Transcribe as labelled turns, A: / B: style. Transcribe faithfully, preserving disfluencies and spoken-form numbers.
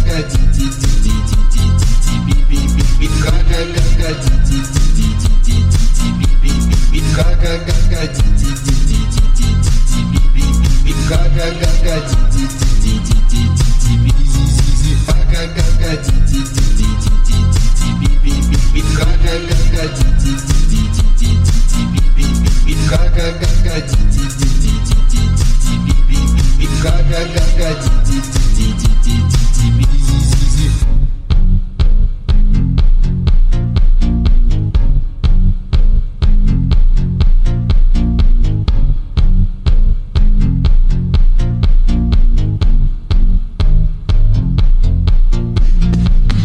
A: га ди ди ди ди ди ди ди би би би би га га га га ди ди ди ди ди ди ди би би би би га га га га ди ди ди ди ди ди ди би би би би га га га га ди ди ди